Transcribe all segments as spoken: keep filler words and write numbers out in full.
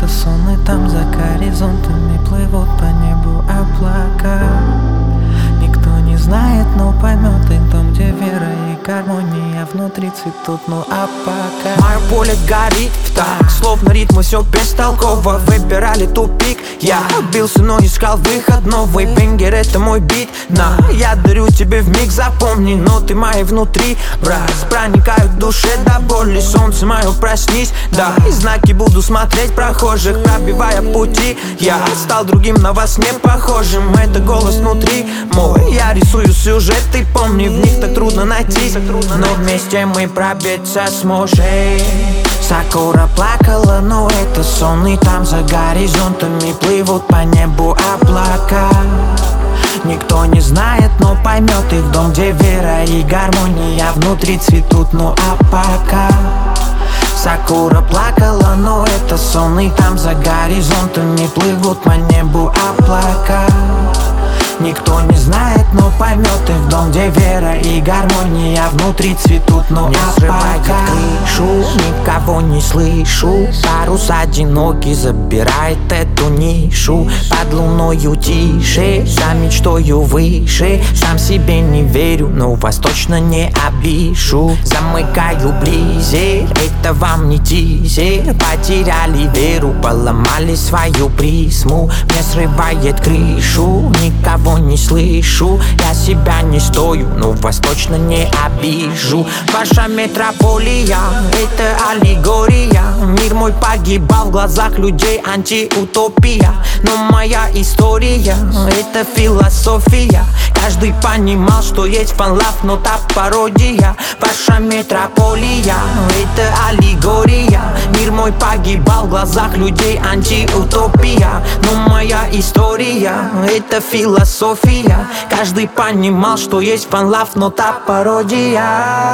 это сон, и там за горизонтами плывут по небу облака. Никто не знает, но поймет их дом, где вера и гармония внутри цветут, ну а пока мое поле горит в так, словно ритмы все бестолково. Выбирали тупик, я бился, но искал выход. Новый бенгер, это мой бит, на я дарю тебе вмиг, запомни, но ты мои внутри, брат. Проникают в душе до боли, солнце мое, проснись, да. И знаки буду смотреть прохожих, пробивая пути. Я стал другим, на вас не похожим, это голос внутри мой. Я рисую сюжеты, помни, в них так трудно найти, но вместе мы пробиться сможем. Сакура плакала, но это сон, и там за горизонтами плывут по небу облака. Никто не знает, но поймет их дом, где вера и гармония внутри цветут, ну а пока Сакура плакала, но это сон, и там за горизонтами плывут по небу облака. Никто не знает, но поймет их дом, где вера и гармония внутри цветут, ну не а пока крышу, никого не слышу. Парус одинокий забирает эту нишу. Под луною тише, за мечтою выше. Сам себе не верю, но вас точно не обижу. Замыкаю близер, это вам не тизер. Потеряли веру, поломали свою призму. Мне срывает крышу, никого не слышу, я себя не стою, но вас точно не обижу. Ваша метрополия — это аллегория. Мир мой погибал в глазах людей, антиутопия. Но моя история — это философия. Каждый понимал, что есть фан-лав, но та пародия. Ваша метрополия — это аллегория. Мир мой погибал в глазах людей, антиутопия. Но моя история — это философия. Каждый понимал, что есть фан-лав, но та пародия.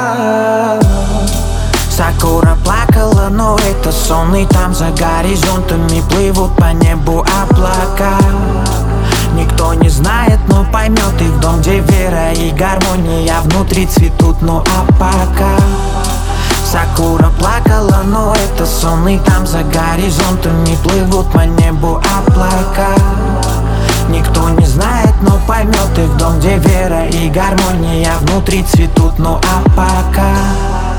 Сакура плакала, но это сон, и там за горизонтами плывут по небу облака. Никто не знает, но поймет их дом, где вера и гармония внутри цветут, ну а пока Сакура плакала, но это сон, и там за горизонтами плывут по небу облака. Никто не знает, но поймет их дом, где вера и гармония внутри цветут, ну а пока